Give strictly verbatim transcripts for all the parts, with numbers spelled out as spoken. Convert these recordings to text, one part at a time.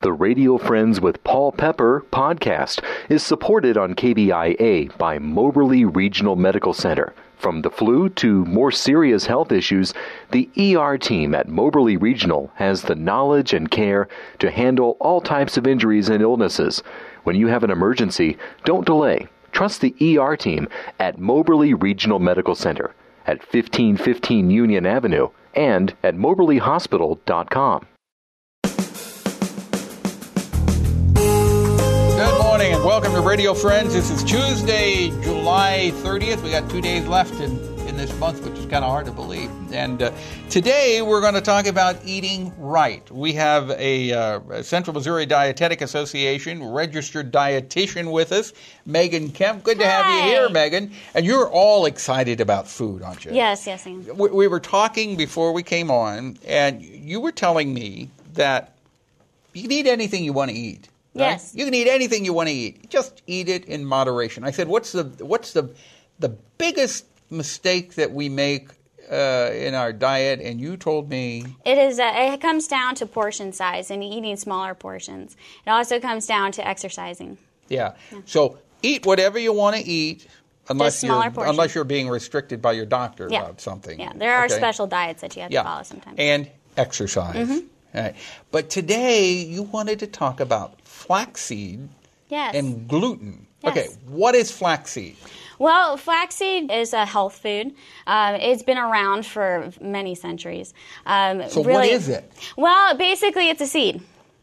The Radio Friends with Paul Pepper podcast is supported on K B I A by Moberly Regional Medical Center. From the flu to more serious health issues, the E R team at Moberly Regional has the knowledge and care to handle all types of injuries and illnesses. When you have an emergency, don't delay. Trust the E R team at Moberly Regional Medical Center at fifteen fifteen Union Avenue and at moberly hospital dot com. And welcome to Radio Friends. This is Tuesday, July thirtieth. We got two days left in, in this month, which is kind of hard to believe. And uh, today we're going to talk about eating right. We have a, uh, a Central Missouri Dietetic Association registered dietitian with us, Megan Kemp. Good to Hi. have you here, Megan. And you're all excited about food, aren't you? Yes, yes, I am. We, we were talking before we came on, and you were telling me that you can eat anything you want to eat. Right? Yes. You can eat anything you want to eat. Just eat it in moderation. I said, what's the what's the the biggest mistake that we make uh, in our diet? And you told me It is. Uh, it comes down to portion size and eating smaller portions. It also comes down to exercising. yeah. yeah. So eat whatever you want to eat, unless smaller you're portions. unless you're being restricted by your doctor Yeah. about something. Yeah, there are Okay? special diets that you have Yeah. to follow sometimes. And exercise. Mm-hmm. All right. But today you wanted to talk about flaxseed Yes. and gluten. Yes. Okay, what is flaxseed? Well, flaxseed is a health food. Um, it's been around for many centuries. Um, So really, what is it? Well, basically, it's a seed,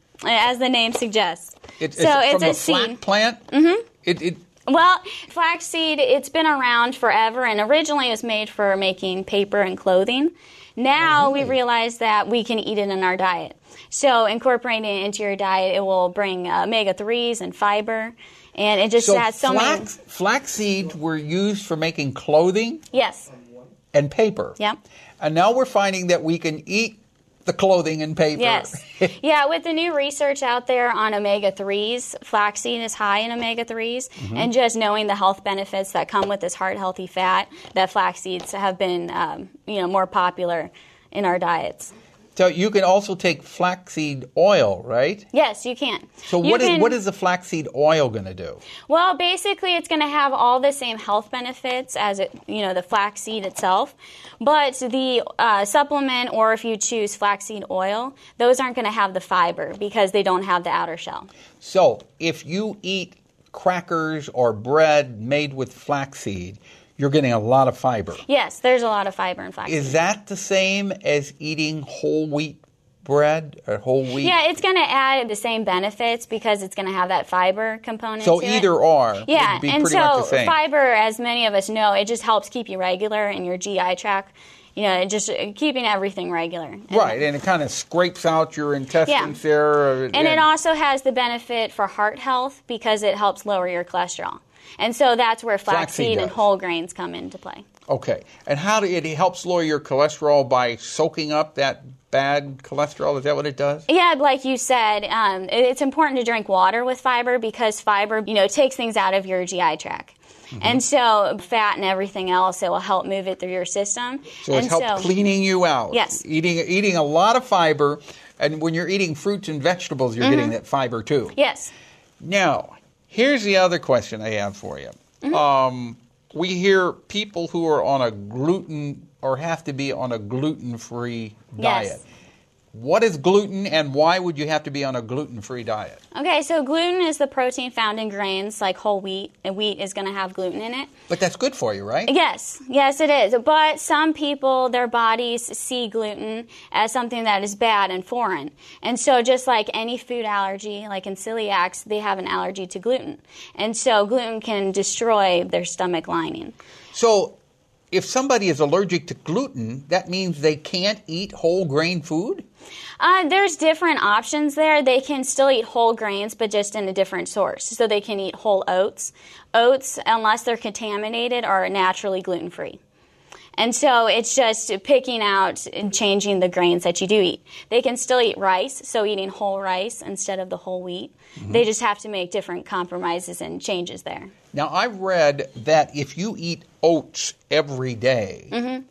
as the name suggests. It, so it's it's from a the flax seed. plant? Mm-hmm. It, it, Well, flaxseed, it's been around forever, and originally it was made for making paper and clothing. Now Oh, really? we realize that we can eat it in our diet. So incorporating it into your diet, it will bring uh, omega threes and fiber, and it just so has so many... flax, flaxseed were used for making clothing Yes. and paper. Yeah. And now we're finding that we can eat the clothing and paper. Yes. Yeah, with the new research out there on omega threes, flaxseed is high in omega threes, Mm-hmm. and just knowing the health benefits that come with this heart-healthy fat, that flax seeds have been um, you know, more popular in our diets. So you can also take flaxseed oil, right? Yes, you can. So You what is can- what is the flaxseed oil going to do? Well, basically, it's going to have all the same health benefits as it, you know, the flaxseed itself, but the uh, supplement, or if you choose flaxseed oil, those aren't going to have the fiber because they don't have the outer shell. So if you eat crackers or bread made with flaxseed, you're getting a lot of fiber. Yes, there's a lot of fiber in flaxseed. Is that the same as eating whole wheat bread or whole wheat? Yeah, it's going to add the same benefits because it's going to have that fiber component So to it. either or Yeah, would be and pretty so much the same. fiber, as many of us know, it just helps keep you regular in your G I tract. You know, it just keeping everything regular. Right, and it kind of scrapes out your intestines Yeah. there. And it also has the benefit for heart health because it helps lower your cholesterol. And so that's where Flaxseed flaxseed and does. whole grains come into play. Okay, and how do it, it helps lower your cholesterol by soaking up that bad cholesterol? Is that what it does? Yeah, like you said, um, it- it's important to drink water with fiber because fiber, you know, takes things out of your G I tract. Mm-hmm. And so fat and everything else, it will help move it through your system. So and it helps cleaning you out. Yes. Eating eating a lot of fiber, and when you're eating fruits and vegetables, you're Mm-hmm. getting that fiber too. Yes. Now, here's the other question I have for you. Mm-hmm. Um, we hear people who are on a gluten or have to be on a gluten-free diet. Yes. What is gluten, and why would you have to be on a gluten-free diet? Okay, so gluten is the protein found in grains like whole wheat, and wheat is going to have gluten in it. But that's good for you, right? Yes, yes, it is. But some people, their bodies see gluten as something that is bad and foreign. And so just like any food allergy, like in celiacs, they have an allergy to gluten. And so gluten can destroy their stomach lining. So if somebody is allergic to gluten, that means they can't eat whole grain food? Uh, there's different options there. They can still eat whole grains, but just in a different source. So they can eat whole oats. Oats, unless they're contaminated, are naturally gluten-free. And so it's just picking out and changing the grains that you do eat. They can still eat rice, so eating whole rice instead of the whole wheat. Mm-hmm. They just have to make different compromises and changes there. Now, I've read that if you eat oats every day, Mm-hmm.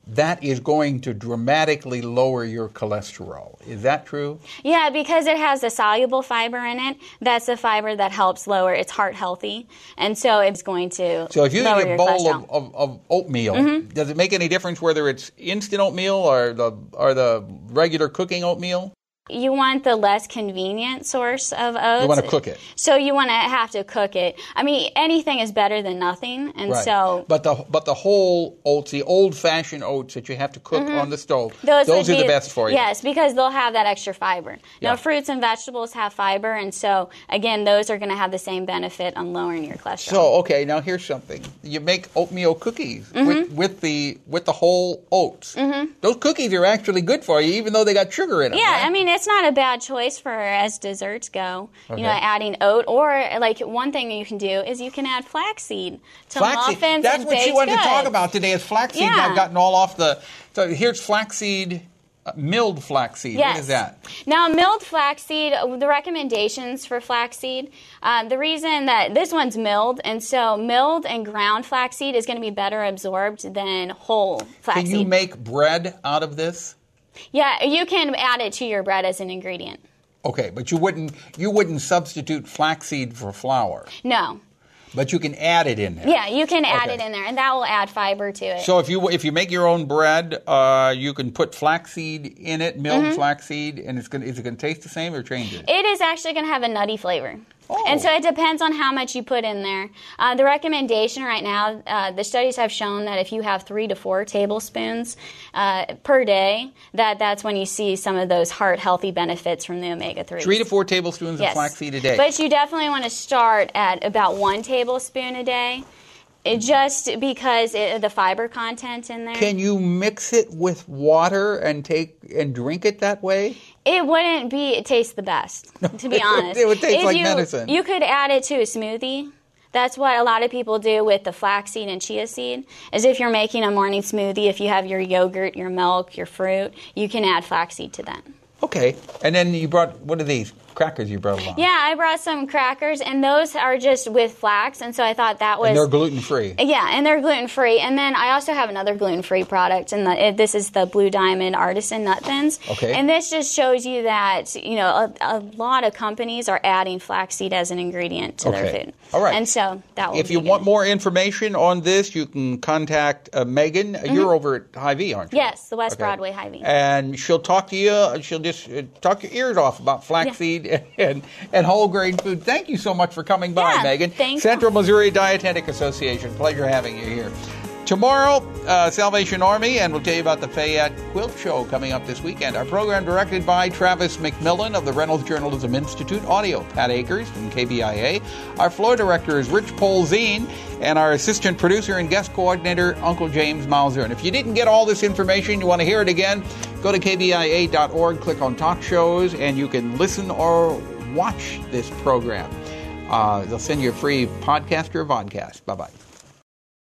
that is going to dramatically lower your cholesterol. Is that true? Yeah, because it has a soluble fiber in it. That's the fiber that helps lower. It's heart healthy, and so it's going to So if you lower eat a your bowl cholesterol. of, of, of oatmeal, Mm-hmm. does it make any difference whether it's instant oatmeal or the or the regular cooking oatmeal? You want the less convenient source of oats. You want to cook it. So you want to have to cook it. I mean, anything is better than nothing, and Right. so but the but the whole oats, the old-fashioned oats that you have to cook on the stove, those, would are be- the best for you. Yes, because they'll have that extra fiber. Yeah. Now, fruits and vegetables have fiber, and so again, those are going to have the same benefit on lowering your cholesterol. So okay, now here's something: you make oatmeal cookies Mm-hmm. with, with the with the whole oats. Mm-hmm. Those cookies are actually good for you, even though they got sugar in them. Yeah, right? I mean, it's not a bad choice for as desserts go. Okay. You know, adding oat, or like one thing you can do is you can add flaxseed to Flaxseed. muffins That's and what she baked wanted goods. to talk about today. Is flaxseed? Yeah. I've gotten all off the. So here's flaxseed, uh, milled flaxseed. Yes. What is that? Now, milled flaxseed, uh, the recommendations for flaxseed, uh, the reason that this one's milled, and so milled and ground flaxseed is going to be better absorbed than whole flaxseed. Can you make bread out of this? Yeah, you can add it to your bread as an ingredient. Okay, but you wouldn't you wouldn't substitute flaxseed for flour, No. but you can add it in there. Yeah, you can add Okay. it in there, and that will add fiber to it. So if you if you make your own bread, uh, you can put flaxseed in it, milled Mm-hmm. flaxseed, and it's gonna is it gonna taste the same or change it? It is actually going to have a nutty flavor. Oh. And so it depends on how much you put in there. Uh, the recommendation right now, uh, the studies have shown that if you have three to four tablespoons uh, per day, that that's when you see some of those heart healthy benefits from the omega three. Three to four tablespoons Yes. of flaxseed a day. But you definitely want to start at about one tablespoon a day, it just because it, the fiber content in there. Can you mix it with water and take and drink it that way? It wouldn't be it tastes the best, to be honest. It would taste If like you, medicine. You could add it to a smoothie. That's what a lot of people do with the flaxseed and chia seed. Is if you're making a morning smoothie, if you have your yogurt, your milk, your fruit, you can add flaxseed to that. Okay. And then you brought, what are these? Crackers you brought along. Yeah, I brought some crackers, and those are just with flax, and so I thought that was... And they're gluten-free. Yeah, and they're gluten-free. And then I also have another gluten-free product, and the, it, this is the Blue Diamond Artisan Nut Thins. Okay. And this just shows you that, you know, a, a lot of companies are adding flaxseed as an ingredient to Okay. their food. All right. And so that will If be you good. want more information on this, you can contact uh, Megan. You're over at Hy-Vee, aren't you? Mm-hmm. Yes, the West Okay. Broadway Hy-Vee. And she'll talk to you. She'll just uh, talk your ears off about flaxseed and, and whole grain food. Thank you so much for coming by, Yeah, Megan. thank you. Central Missouri Dietetic Association. Pleasure having you here. Tomorrow, uh, Salvation Army, and we'll tell you about the Fayette Quilt Show coming up this weekend. Our program directed by Travis McMillan of the Reynolds Journalism Institute. Audio, Pat Akers from K B I A. Our floor director is Rich Polzine, and our assistant producer and guest coordinator, Uncle James Mauser. And if you didn't get all this information, you want to hear it again, go to K B I A dot org, click on Talk Shows, and you can listen or watch this program. Uh, they'll send you a free podcast or a vodcast. Bye-bye.